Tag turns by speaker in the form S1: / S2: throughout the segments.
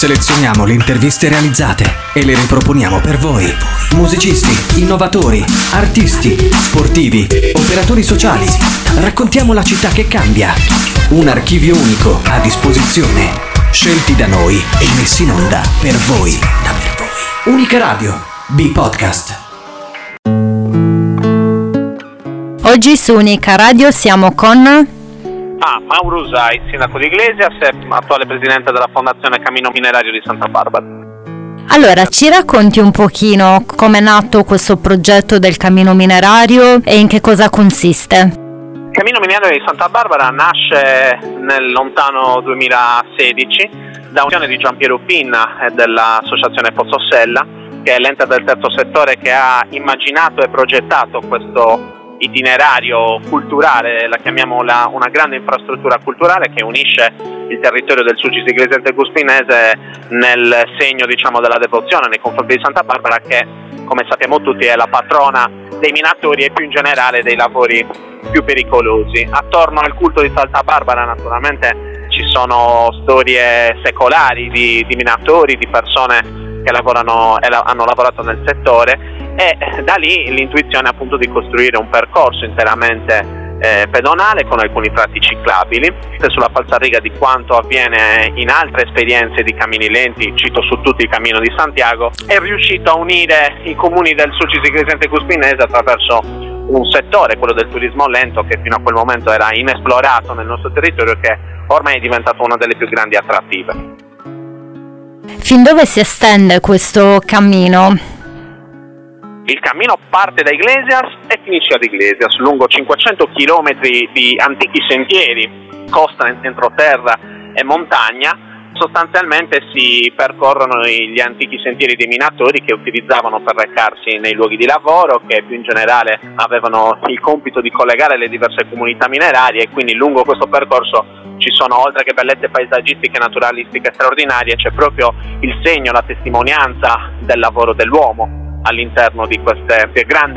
S1: Selezioniamo le interviste realizzate e le riproponiamo per voi. Musicisti, innovatori, artisti, sportivi, operatori sociali. Raccontiamo la città che cambia. Un archivio unico a disposizione. Scelti da noi e messi in onda per voi. Unica Radio, B-Podcast.
S2: Oggi su Unica Radio siamo con...
S3: Mauro Usai, sindaco di Iglesias e attuale presidente della Fondazione Cammino Minerario di Santa Barbara.
S2: Allora, ci racconti un pochino come è nato questo progetto del Cammino Minerario e in che cosa consiste?
S3: Il Cammino Minerario di Santa Barbara nasce nel lontano 2016 da un'unione di Giampiero Pinna e dell'associazione Pozzosella, che è l'ente del terzo settore che ha immaginato e progettato questo itinerario culturale, la chiamiamo una grande infrastruttura culturale che unisce il territorio del Sulcis Iglesiente Cuspinese nel segno, della devozione nei confronti di Santa Barbara, che, come sappiamo tutti, è la patrona dei minatori e più in generale dei lavori più pericolosi. Attorno al culto di Santa Barbara naturalmente ci sono storie secolari di minatori, di persone che lavorano e hanno lavorato nel settore, e da lì l'intuizione appunto di costruire un percorso interamente pedonale con alcuni tratti ciclabili, sulla falsariga di quanto avviene in altre esperienze di cammini lenti. Cito su tutti il Cammino di Santiago. È riuscito a unire i comuni del Sulcis Iglesiente Cuspinese attraverso un settore, quello del turismo lento, che fino a quel momento era inesplorato nel nostro territorio, che ormai è diventato una delle più grandi attrattive.
S2: Fin dove si estende questo cammino?
S3: Il cammino parte da Iglesias e finisce ad Iglesias, lungo 500 chilometri di antichi sentieri, costa, entroterra e montagna. Sostanzialmente si percorrono gli antichi sentieri dei minatori che utilizzavano per recarsi nei luoghi di lavoro, che più in generale avevano il compito di collegare le diverse comunità minerarie, e quindi lungo questo percorso ci sono, oltre che bellezze paesaggistiche e naturalistiche straordinarie, c'è proprio il segno, la testimonianza del lavoro dell'uomo all'interno di queste grandi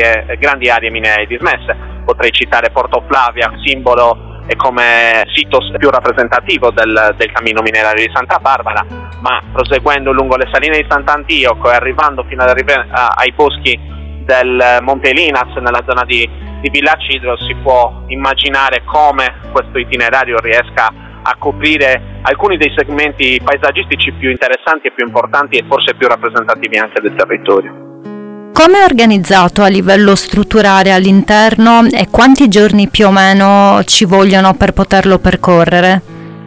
S3: aree minerarie dismesse. Potrei citare Porto Flavia, simbolo e come sito più rappresentativo del Cammino Minerario di Santa Barbara, ma proseguendo lungo le saline di Sant'Antioco e arrivando fino ai boschi del Monte Linas, nella zona di Villa Cidro, si può immaginare come questo itinerario riesca a coprire alcuni dei segmenti paesaggistici più interessanti e più importanti e forse più rappresentativi anche del territorio.
S2: Come è organizzato a livello strutturale all'interno e quanti giorni più o meno ci vogliono per poterlo percorrere?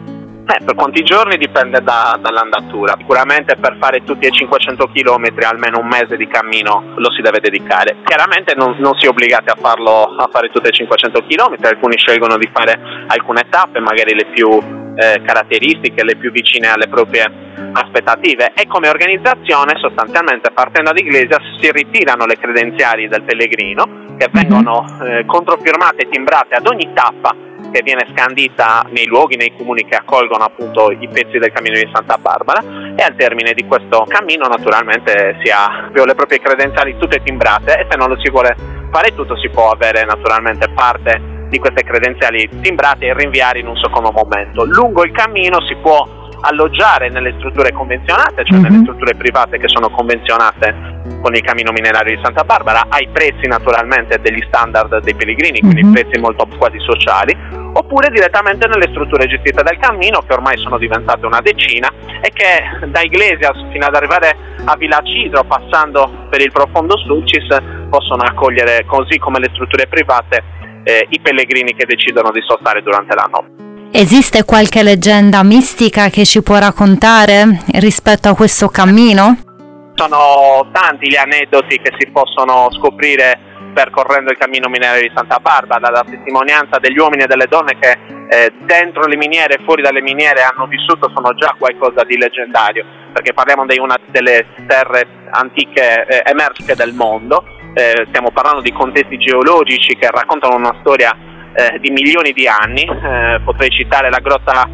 S3: Per quanti giorni dipende dall'andatura. Sicuramente per fare tutti i 500 km almeno un mese di cammino lo si deve dedicare. Chiaramente non si è obbligati a fare tutti i 500 km, alcuni scelgono di fare alcune tappe, magari le più caratteristiche, le più vicine alle proprie aspettative, e come organizzazione sostanzialmente partendo ad Iglesias si ritirano le credenziali del pellegrino, che vengono controfirmate e timbrate ad ogni tappa che viene scandita nei luoghi, nei comuni che accolgono appunto i pezzi del Cammino di Santa Barbara, e al termine di questo cammino naturalmente si ha le proprie credenziali tutte timbrate, e se non lo si vuole fare tutto si può avere naturalmente parte di queste credenziali timbrate e rinviare in un secondo momento. Lungo il cammino si può alloggiare nelle strutture convenzionate, cioè nelle strutture private che sono convenzionate con il Cammino Minerario di Santa Barbara, ai prezzi naturalmente degli standard dei pellegrini, quindi prezzi molto quasi sociali, oppure direttamente nelle strutture gestite dal cammino, che ormai sono diventate una decina e che da Iglesias fino ad arrivare a Villa Cidro, passando per il profondo Sulcis, possono accogliere, così come le strutture private, i pellegrini che decidono di sostare durante la notte.
S2: Esiste qualche leggenda mistica che ci può raccontare rispetto a questo cammino?
S3: Sono tanti gli aneddoti che si possono scoprire percorrendo il Cammino Minerario di Santa Barbara, dalla testimonianza degli uomini e delle donne che dentro le miniere e fuori dalle miniere hanno vissuto, sono già qualcosa di leggendario, perché parliamo di una delle terre antiche emerse del mondo. Stiamo parlando di contesti geologici che raccontano una storia di milioni di anni. Potrei citare la grotta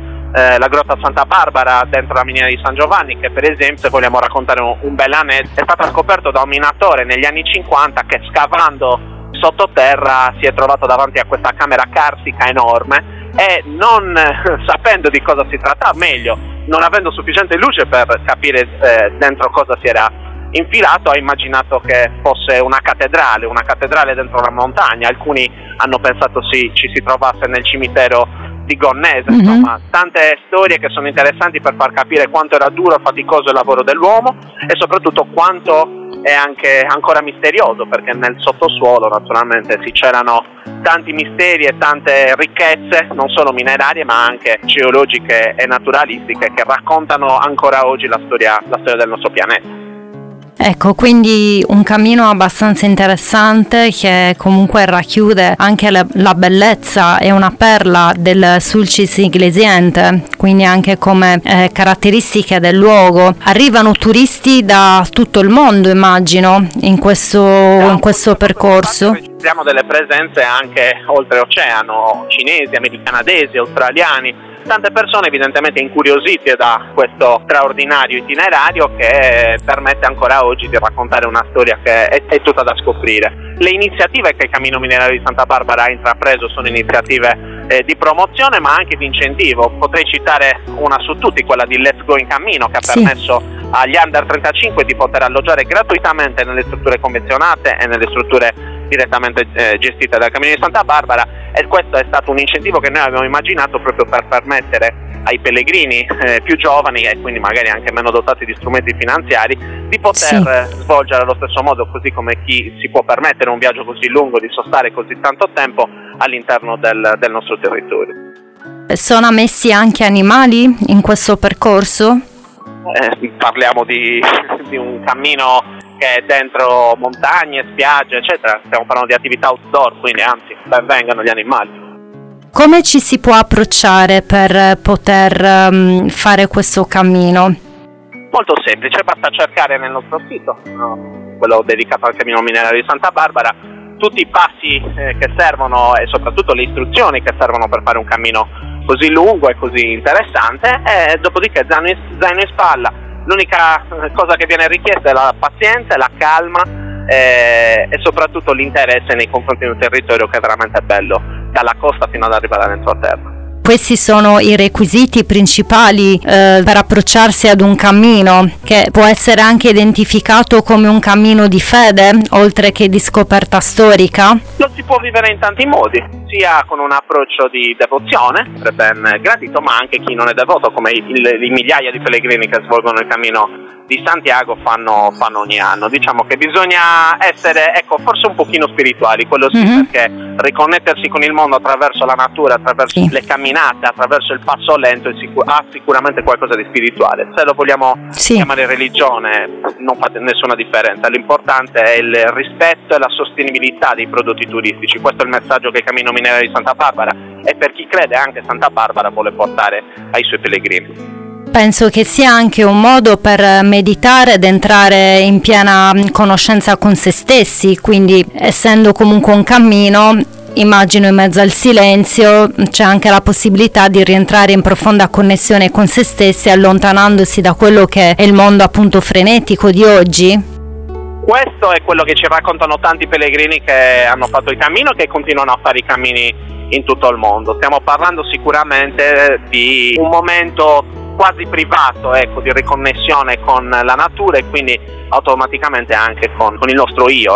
S3: Santa Barbara dentro la miniera di San Giovanni, che per esempio, se vogliamo raccontare un bel aneddoto, è stata scoperta da un minatore negli anni 50 che, scavando sottoterra, si è trovato davanti a questa camera carsica enorme, e non sapendo di cosa si trattava, meglio non avendo sufficiente luce per capire dentro cosa si era infilato, ha immaginato che fosse una cattedrale dentro una montagna. Alcuni hanno pensato ci si trovasse nel cimitero di Gonnese. Insomma, tante storie che sono interessanti per far capire quanto era duro e faticoso il lavoro dell'uomo e soprattutto quanto è anche ancora misterioso, perché nel sottosuolo naturalmente si celano tanti misteri e tante ricchezze, non solo minerarie ma anche geologiche e naturalistiche, che raccontano ancora oggi la storia del nostro pianeta.
S2: Ecco, quindi un cammino abbastanza interessante che comunque racchiude anche la bellezza e una perla del Sulcis Iglesiente, quindi anche come caratteristiche del luogo. Arrivano turisti da tutto il mondo, immagino, in questo percorso.
S3: Abbiamo delle presenze anche oltreoceano, cinesi, canadesi, australiani. Tante persone evidentemente incuriosite da questo straordinario itinerario che permette ancora oggi di raccontare una storia che è tutta da scoprire. Le iniziative che il Cammino Minerario di Santa Barbara ha intrapreso sono iniziative di promozione ma anche di incentivo. Potrei citare una su tutti, quella di Let's Go in Cammino, che ha permesso agli under 35 di poter alloggiare gratuitamente nelle strutture convenzionate e nelle strutture direttamente gestite dal Cammino di Santa Barbara, e questo è stato un incentivo che noi abbiamo immaginato proprio per permettere ai pellegrini più giovani e quindi magari anche meno dotati di strumenti finanziari di poter svolgere allo stesso modo, così come chi si può permettere un viaggio così lungo, di sostare così tanto tempo all'interno del nostro territorio.
S2: Sono ammessi anche animali in questo percorso?
S3: Parliamo di un cammino che è dentro montagne, spiagge, eccetera. Stiamo parlando di attività outdoor, quindi anzi, ben vengano gli animali.
S2: Come ci si può approcciare per poter fare questo cammino?
S3: Molto semplice, basta cercare nel nostro sito, quello dedicato al Cammino Minerario di Santa Barbara, tutti i passi che servono e soprattutto le istruzioni che servono per fare un cammino così lungo e così interessante, e dopodiché zaino in spalla. L'unica cosa che viene richiesta è la pazienza, la calma e soprattutto l'interesse nei confronti di un territorio che è veramente bello, dalla costa fino ad arrivare dentro a terra.
S2: Questi sono i requisiti principali per approcciarsi ad un cammino, che può essere anche identificato come un cammino di fede, oltre che di scoperta storica?
S3: Lo si può vivere in tanti modi, sia con un approccio di devozione, ben gradito, ma anche chi non è devoto, come i migliaia di pellegrini che svolgono il cammino di Santiago fanno ogni anno. Diciamo che bisogna essere, forse un pochino spirituali, quello sì, perché riconnettersi con il mondo attraverso la natura, attraverso le camminate, attraverso il passo lento ha sicuramente qualcosa di spirituale. Se lo vogliamo chiamare religione non fa nessuna differenza, l'importante è il rispetto e la sostenibilità dei prodotti turistici. Questo è il messaggio che il Cammino Minerario di Santa Barbara, e per chi crede anche Santa Barbara, vuole portare ai suoi pellegrini.
S2: Penso che sia anche un modo per meditare ed entrare in piena conoscenza con se stessi, quindi essendo comunque un cammino, immagino in mezzo al silenzio c'è anche la possibilità di rientrare in profonda connessione con se stessi, allontanandosi da quello che è il mondo appunto frenetico di oggi.
S3: Questo è quello che ci raccontano tanti pellegrini che hanno fatto il cammino e che continuano a fare i cammini in tutto il mondo. Stiamo parlando sicuramente di un momento quasi privato, di riconnessione con la natura e quindi automaticamente anche con il nostro io.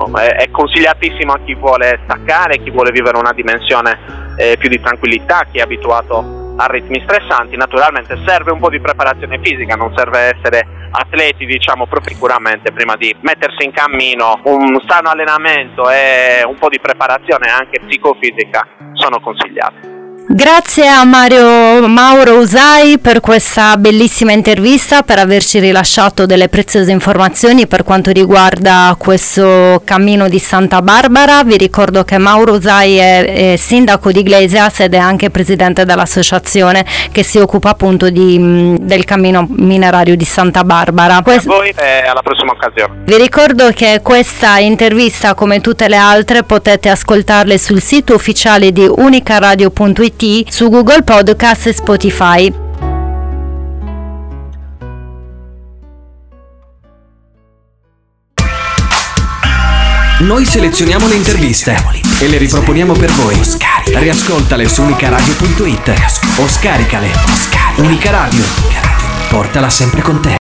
S3: È consigliatissimo a chi vuole staccare, chi vuole vivere una dimensione più di tranquillità, chi è abituato a ritmi stressanti. Naturalmente serve un po' di preparazione fisica, non serve essere atleti, proprio sicuramente prima di mettersi in cammino un sano allenamento e un po' di preparazione anche psicofisica sono consigliati.
S2: Grazie a Mauro Usai per questa bellissima intervista, per averci rilasciato delle preziose informazioni per quanto riguarda questo cammino di Santa Barbara. Vi ricordo che Mauro Usai è sindaco di Iglesias ed è anche presidente dell'associazione che si occupa appunto del cammino minerario di Santa Barbara.
S3: A voi e alla prossima occasione.
S2: Vi ricordo che questa intervista, come tutte le altre, potete ascoltarle sul sito ufficiale di unicaradio.it, su Google Podcast e Spotify.
S1: Noi selezioniamo le interviste e le riproponiamo per voi. Riascoltale su unicaradio.it o scaricale. Unica Radio. Portala sempre con te.